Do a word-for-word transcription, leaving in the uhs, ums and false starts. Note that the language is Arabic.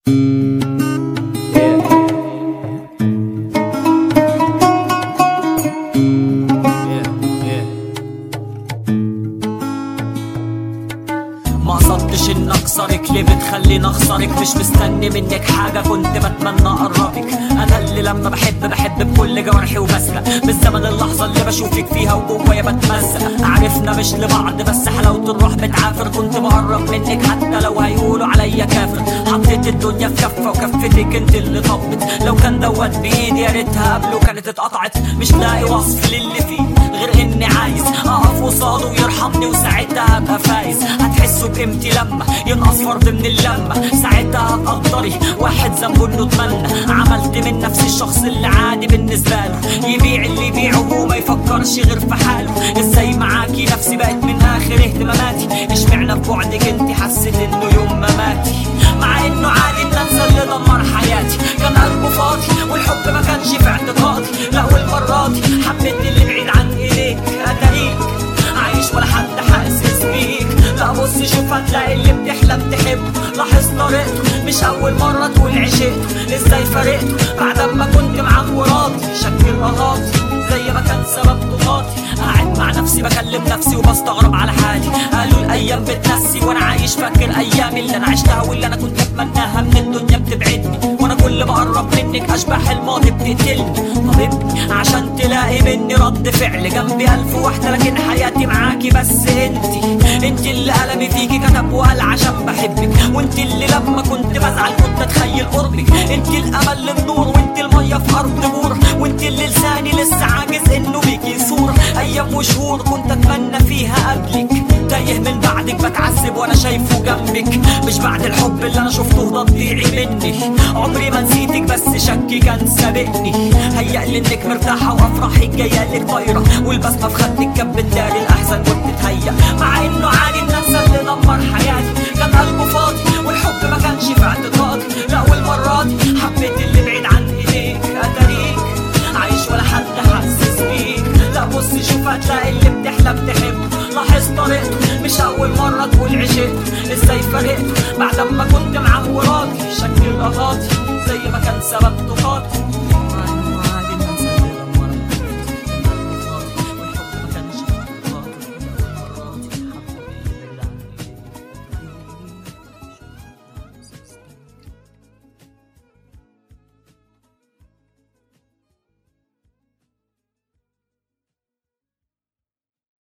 ما قصدتش ان اكسرك، ليه بتخليني اخسرك؟ مش مستني منك حاجه، كنت بتمنى اقربك. انا اللي لما بحب بحب بكل جوارحي وبسرق بالزمن اللحظه اللي بشوفك فيها وجوايا بتمزق. عرفنا مش لبعض بس حلاوه الروح بتعافر، كنت بقرب منك حتى لو هيقولوا عليا كافر. حطيت الدنيا في كفه وكفتك انت اللي طبت، لو كان دوت بايدي يا ريتها قبله كانت اتقطعت. مش لاقي وصف للي فيه غير اني عايز اقف قصاده ويرحمني، وساعتها هبقى فايز. هتحسوا بقيمتي لما ينقص فرد من اللمه، ساعتها هتقدري واحد ذنبه انه اتمنى. عملت من نفسي الشخص اللي عادي بالنسبه له، يبيع اللي يبيعه وما يفكرش غير في حاله. ازاي معاكي نفسي بقت من اخر اهتماماتي، اشمعنى في بعدك انتي حسيت انه يوم ما ماتي؟ مع انه عادي ان انسى اللي دمر حياتي، كان قلبه فاضي والحب ما كانش في اعتقادي. لا والمره دي حبيت اللي بعيد عن ايديك، اتاريك عايش ولا حد حاسس بيك. لا بص شوف هتلاقي اللي بتحلم تحبه، لاحظ طريقته مش اول مره تقول عشقته. ازاي فارقته بعد ما كنت معاه وراضي؟ شكل اغاضي زي ما كان سبب طغاتي. قاعد مع نفسي بكلم نفسي وبستغرب على حالي، قالوا الايام بتنسي وانا عايش فاكر ايامي اللي انا عشتها واللي انا كنت اتمناها. من الدنيا بتبعدني وانا كل ما اقرب منك اشباح الماضي بتقتلني. طبيبني عشان تلاقي مني رد فعل، جنبي الف واحده لكن حياتي معاكي بس انتي. انتي اللي قلبي فيكي كتب وقال عشان بحبك، وانتي اللي لما كنت بزعل كنت اتخيل قربك. انتي الامل للنور وانتي الميه في ارض بور، وانتي اللي لساني لسه عاجز انه بيكي صور. ايام وشهور كنت اتمنى فيها قبلك، تايه من بعدك بتعذب وانا شايفه جنبك. مش بعد الحب اللي انا شفته ده تضيعي مني، عمري ما نسيتك بس شكي كان سابقني. هيألي انك مرتاحه وافراحك جايه لك طايره، والبسمه في خدك كانت بتداري الاحزان وبتتهيأ. مع انه عادي ان انسى اللي دمر حياتي، كان قلبه فاضي والحب ما كانش في اعتقادي. لا والمره دي حبيت اللي بعيد عن ايديك، اتاريك عايش ولا حد حاسس بيك. لا بص شوف هتلاقي اللي بتحلم تحبه، لاحظ طريقته مش اول مره تقول عشقته. ازاي فارقته بعد ما كنت معاه وراضي؟ شكل الاغاضي زي ما كان سبب طغاتي.